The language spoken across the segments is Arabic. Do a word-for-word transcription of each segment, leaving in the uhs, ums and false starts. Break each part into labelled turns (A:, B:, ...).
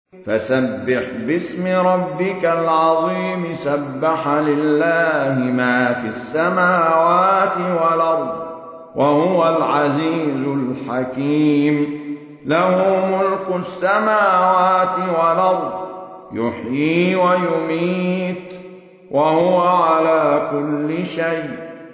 A: فسبح باسم ربك العظيم سبح لله ما في السماوات والأرض وهو العزيز الحكيم له ملك السماوات والأرض يحيي ويميت وهو على كل شيء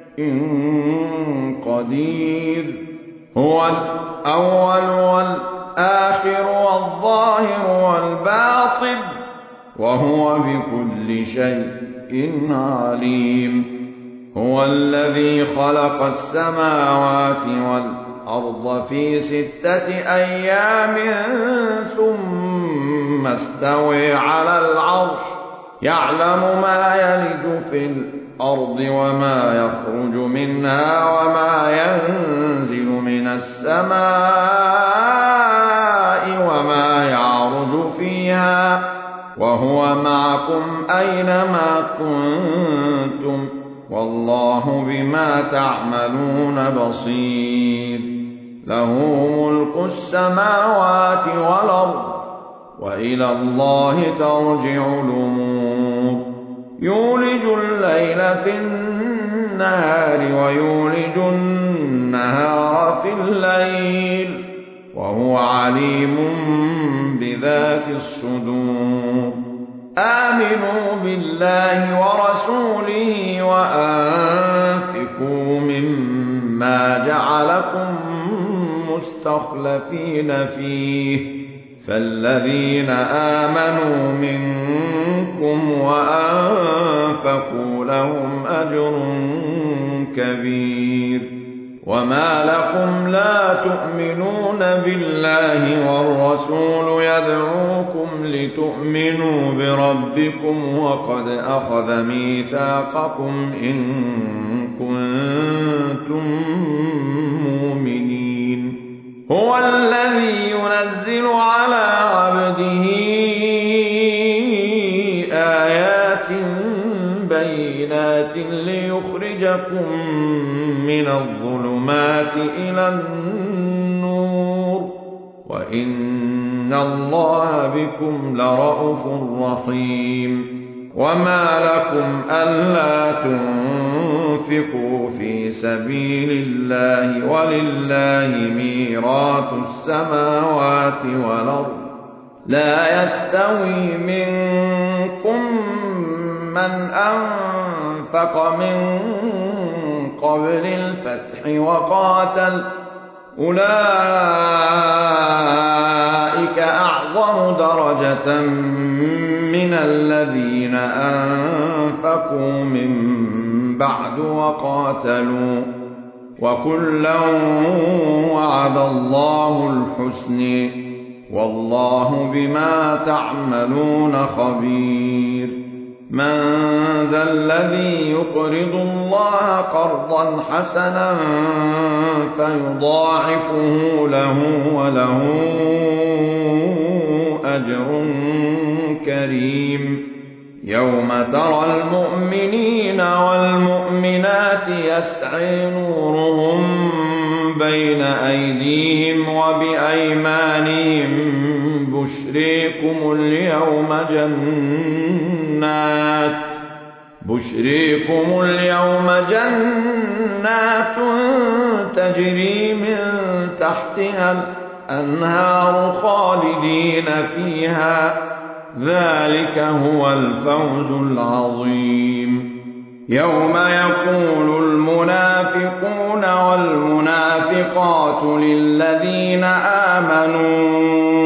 A: قدير هو الأول والآخر والظاهر والباطن وهو بكل شيء عليم هو الذي خلق السماوات والأرض في ستة أيام ثم استوى على العرش يعلم ما يلج في الأرض وما يخرج منها وما ينزل من السماء وما يعرج فيها وهو معكم أينما كنتم والله بما تعملون بصير له ملك السماوات والأرض وإلى الله ترجع الأمور يولج الليل في النهار ويولج النهار في الليل وهو عليم بذات الصدور آمنوا بالله ورسوله وأنفقوا مما جعلكم مستخلفين فيه فالذين آمنوا منكم وأنفقوا لهم أجر كبير وما لكم لا تؤمنون بالله والرسول يدعوكم لتؤمنوا بربكم وقد أخذ ميثاقكم إن كنتم مؤمنين هو الذي ينزل على عبده آيات بينات ليخرجكم من الظلمات إلى النور وإن الله بكم لرءوف رحيم وما لكم ألا تنفقوا في سبيل الله ولله ميراث السماوات والأرض لا يستوي منكم من أنفق من قبل الفتح وقاتل أولئك أعظم درجة من الذين أنفقوا من بعد وقاتلوا وكلا وعد الله الحسن والله بما تعملون خبير من ذا الذي يقرض الله قرضا حسنا فيضاعفه له وله أجر كريم يوم ترى المؤمنين والمؤمنات يسعى نورهم بين أيديهم وبأيمانهم بشريكم اليوم جنات بشريكم اليوم جنات تجري من تحتها الأنهار خالدين فيها ذلك هو الفوز العظيم يوم يقول المنافقون والمنافقات للذين آمنوا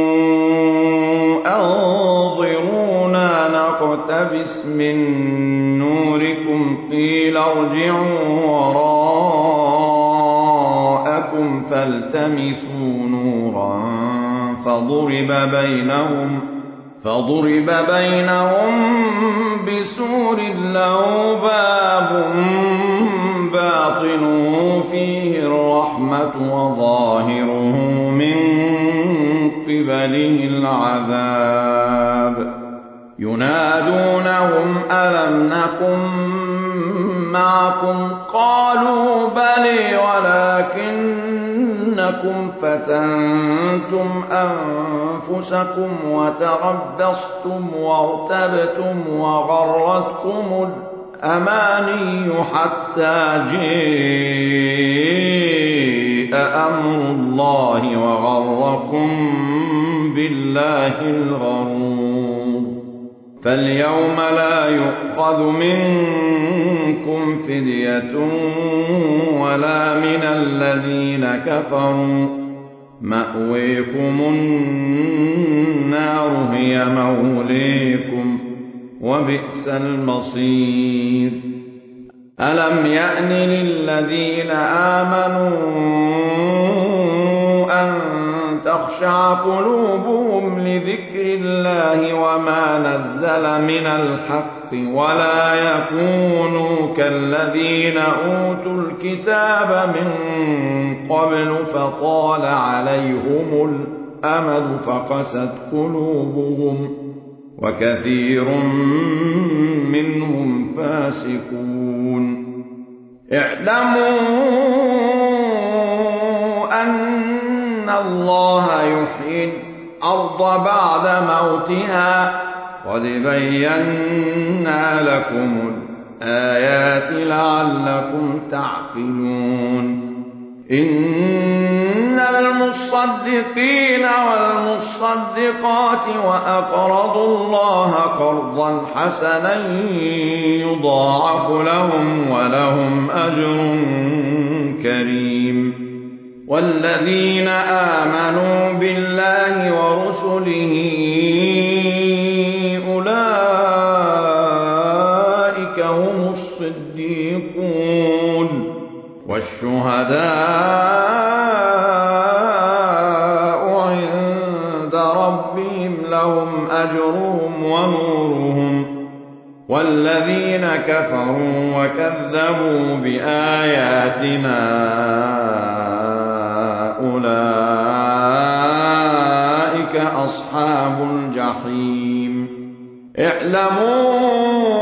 A: أنظرونا نقتبس من نوركم قيل ارجعوا وراءكم فالتمسوا نورا فضرب بينهم فضرب بينهم بسور له باب باطنه فيه الرحمة وظاهره من قبله العذاب ينادونهم ألم نكن معكم قالوا بلى ولكنكم دينكم فتنتم أنفسكم وتربصتم وارتبتم وغرتكم الأماني حتى جاء أمر الله وغركم بالله الغرور. فاليوم لا يؤخذ منكم فدية ولا من الذين كفروا، مأويكم النار هي موليكم وبئس المصير. ألم يأن للذين آمنوا أن تخشع قلوبهم لذكر الله وما نزل من الحق ولا يكونوا كالذين أوتوا الكتاب من قبل فطال عليهم الأمد فقست قلوبهم وكثير منهم فاسقون. اعلموا أن الله يحيي الأرض بعد موتها قد بينا لكم الآيات لعلكم تعقلون. إن المصدقين والمصدقات وأقرضوا الله قرضا حسنا يضاعف لهم ولهم أجر كريم. والذين آمنوا بالله ورسله أولئك هم الصديقون والشهداء عند ربهم لهم أجرهم ونورهم. والذين كفروا وكذبوا بآياتنا أولئك أصحاب الجحيم. اعلموا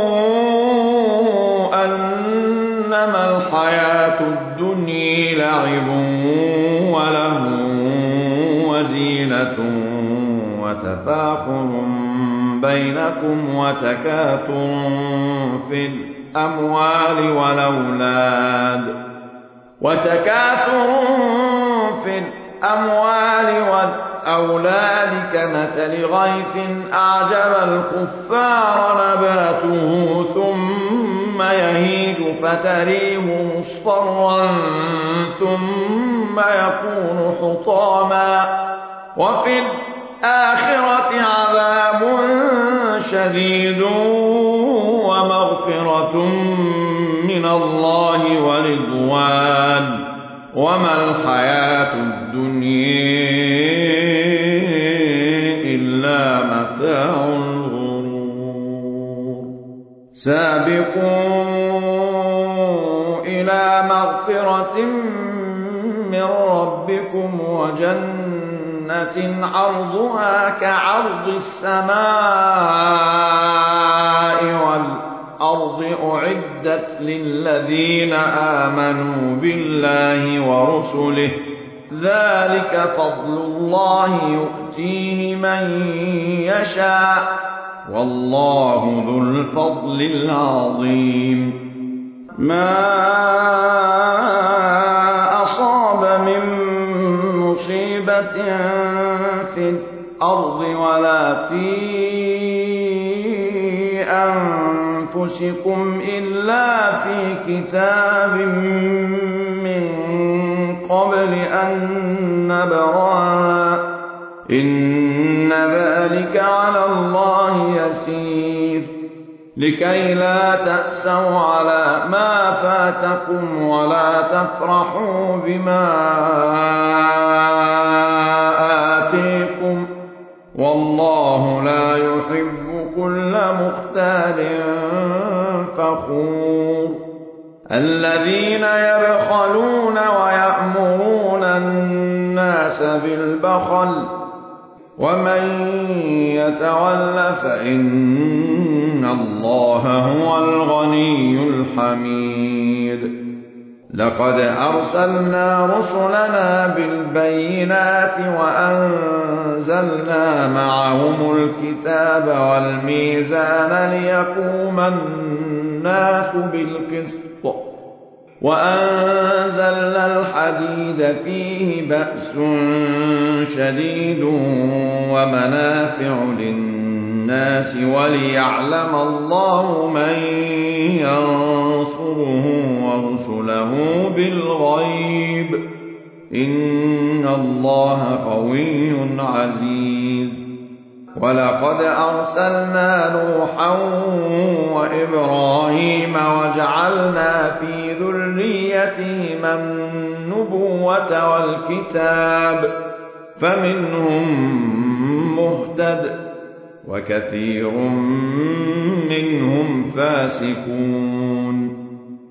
A: أنما الحياة الدنيا لعب ولهو وزينة وتفاخر بينكم وتكاثر في الأموال والأولاد وتكاثر في الأموال والأولاد كمثل غيث أعجب الكفار نباته ثم يهيج فتريه مصفرا ثم يكون حطاما وفي الآخرة عذاب شديد ومغفرة من الله ورضوان وما الحياة الدنيا إلا متاع الغرور. سابقوا إلى مغفرة من ربكم وجنة عرضها كعرض السماء والأرض أعدت للذين آمنوا بالله ورسله ذلك فضل الله يؤتيه من يشاء والله ذو الفضل العظيم. ما أصاب من مصيبة في الأرض ولا في أنفسكم إلا في كتاب من قبل أن نبرأها إن ذلك على الله يسير. لكي لا تأسوا على ما فاتكم ولا تفرحوا بما آتيكم والله لا يحب كل مختال فخور. الذين يبخلون ويأمرون الناس بالبخل ومن يتول فإن الله هو الغني الحميد. لقد أرسلنا رسلنا بالبينات وأنزلنا معهم الكتاب والميزان ليقوم الناس بالقسط وأنزلنا الحديد فيه بأس شديد ومنافع للناس وليعلم الله من ينصره ورسله بالغيب إن الله قوي عزيز. ولقد أرسلنا نوحا وإبراهيم وجعلنا في ذريتهما النبوة والكتاب فمنهم مهتد وكثير منهم فاسقون.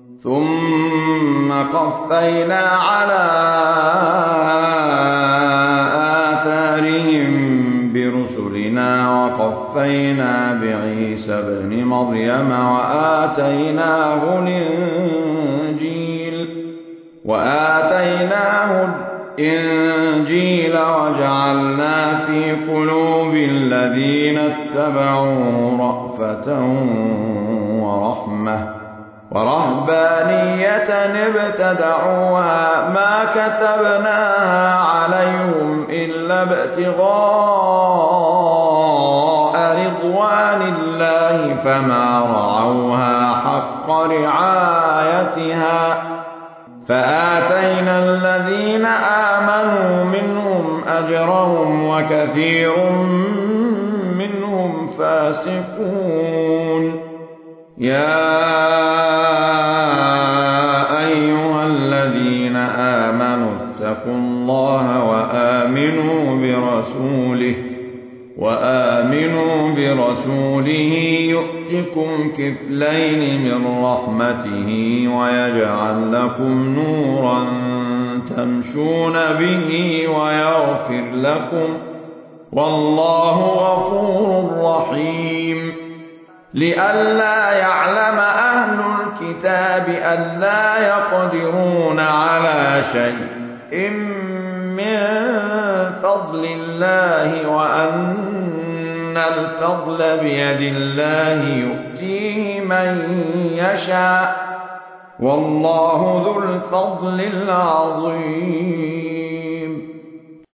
A: ثم قفينا على آثارهم برسلنا وقفينا بعيسى ابن مريم وآتيناه الإنجيل وآتيناه الإنجيل وجعلنا في قلوب الذين اتبعوا رأفة ورحمة ورهبانية ابتدعوها ما كتبناها عليهم إلا ابتغاء رضوان الله فما رعوها حق رعايتها فآتينا الذين آمنوا منهم أجرهم وكثير منهم فاسقون. يا أيها الذين آمنوا اتقوا الله وآمنوا برسوله وآمنوا برسوله يؤتكم كفلين من رحمته ويجعل لكم نورا تمشون به ويغفر لكم والله غفور رحيم. لئلا يعلم أهل الكتاب ألا يقدرون على شيء من فضل الله وأن الفضل بيد الله يؤتيه من يشاء والله ذو الفضل العظيم.